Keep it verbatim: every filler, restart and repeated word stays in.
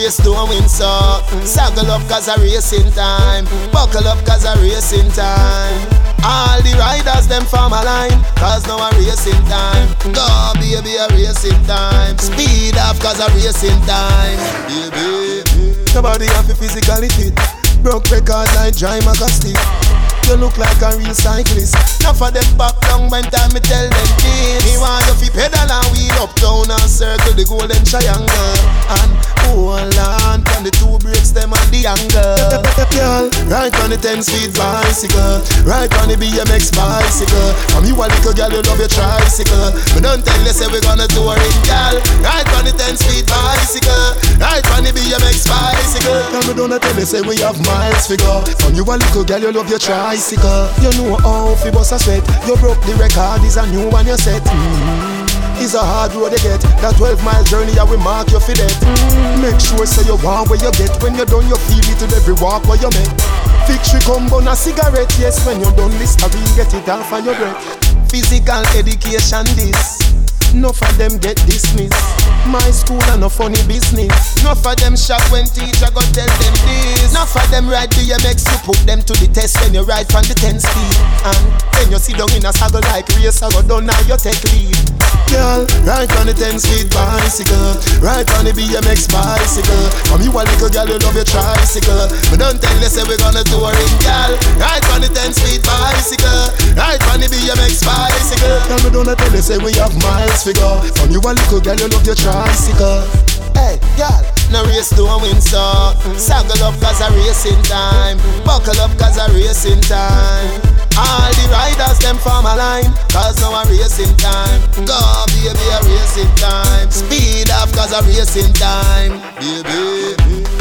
race don't win so. Saddle up cause a racing time. Buckle up cause a racing time. All the riders them form a line, cause now a racing time. Go baby a racing time. Speed off cause a racing time. Baby, nobody have a physically fit. Broke record like dry magastic. You look like a real cyclist. Now for them back down when time me tell them this. Me want you fi pedal and wheel up down and circle the golden triangle. And hold on from the two brakes them and the angle. Girl, ride on the ten speed bicycle. Ride on the B M X bicycle. From you a little girl you love your tricycle. But don't tell you say we gonna tour it, girl. Ride on the ten speed bicycle. Ride on the B M X bicycle. Tell me don't tell you say we have miles figure. From you a little girl you love your tricycle. You know how fi bust a sweat. You broke the record, is a new one you set. mm-hmm. It's a hard road you get. That twelve mile journey I will mark you for that. mm-hmm. Make sure so you want where you get. When you're done you feel it in every walk where you make. Victory come on a cigarette. Yes, when you're done Listerine get it off on your breath. Physical education this. Enough of them get dismissed. My school and no funny business. Enough of them shock when teacher go tell them this. Enough of them ride B M X, you put them to the test when you ride from the ten speed. And then you sit down in a saddle like racer, go down now you take lead. Girl, ride on the ten speed bicycle. Ride on the B M X bicycle. From you a little girl you love your tricycle. But don't tell you say we gonna tour it, girl. Ride on the ten speed bicycle. Ride on the B M X bicycle. Tell me don't tell you say we have miles figure. From you a little girl you love your tricycle. Hey, girl, no race don't win so. Saddle up cause a racing time. Buckle up cause a racing time. All the riders them form a line, cause now a racing time. Go baby a racing time. Speed off cause a racing time. Baby